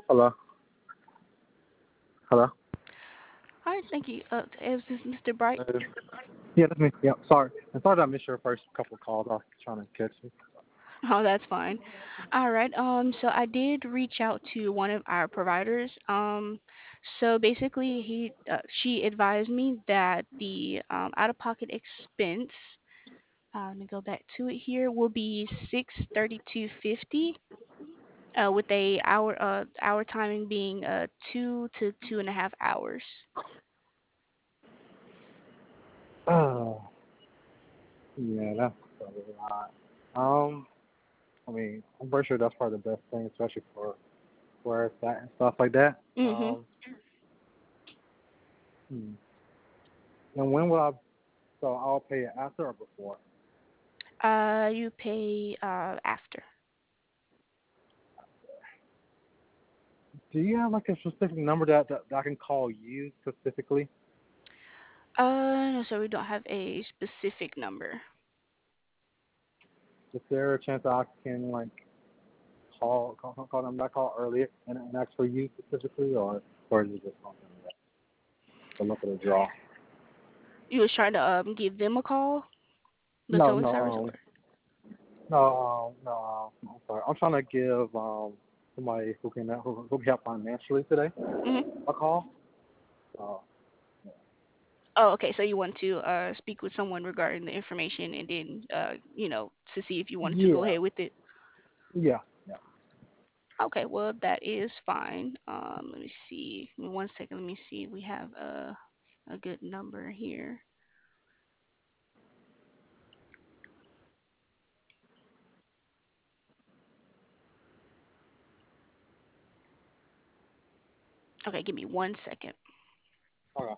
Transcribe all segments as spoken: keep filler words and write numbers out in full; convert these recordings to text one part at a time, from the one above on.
Hello. Hello. All right, thank you. Uh, is this mister Bright? Uh, yeah, that's me. Yeah, sorry. I'm sorry that I missed your first couple of calls. I was trying to catch you. Oh, that's fine. All right. Um, so I did reach out to one of our providers. Um, so basically, he uh, she advised me that the um, out-of-pocket expense. Uh, let me go back to it here. Will be six thirty-two fifty. Uh, with a hour uh hour timing being uh two to two and a half hours. Oh, yeah, that's probably a lot. Um, I mean, I'm pretty sure that's probably the best thing, especially for where it's at and stuff like that. Mhm. Um, hmm. And when will I? So I'll pay it after or before? Uh, you pay uh after. Do you have like a specific number that, that, that I can call you specifically? Uh, no, so we don't have a specific number. Is there a chance that I can like call call, call them back call earlier and, and ask for you specifically, or or is it just something that the luck of the draw? You was trying to um give them a call, the No, towing no, service, um, or? no, um, no. Um, I'm sorry. I'm trying to give um somebody who can who, who can help financially today Mhm. a call. Uh, Oh, okay. So you want to uh speak with someone regarding the information, and then uh you know to see if you wanted to go yeah, ahead with it. yeah, yeah. Okay, well that is fine. Um, let me see. Give me one second. Let me see. We have a a good number here. Okay, give me one second. Okay.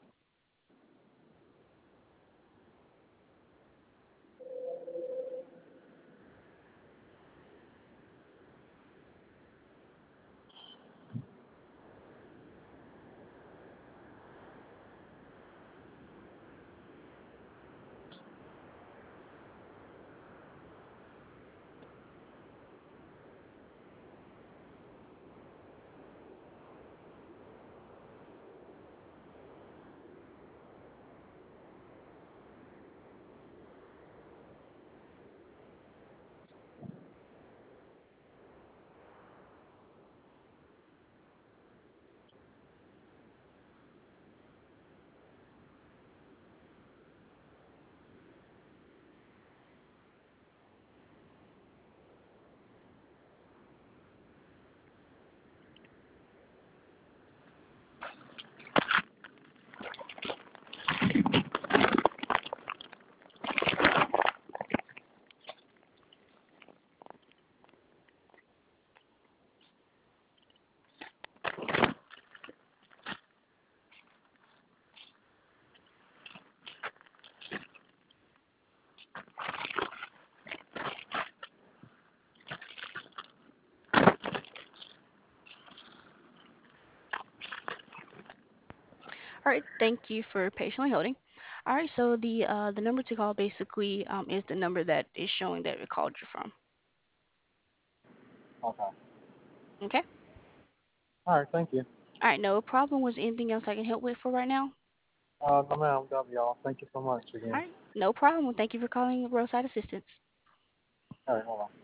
All right, thank you for patiently holding. All right, so the uh the number to call basically um is the number that is showing that it called you from. Okay. Okay. All right. Thank you. All right, no problem. Was there anything else I can help with for right now? Uh, no, ma'am. That'll be all. Thank you so much All again. right, no problem. Thank you for calling Roadside Assistance. All right. Hold on.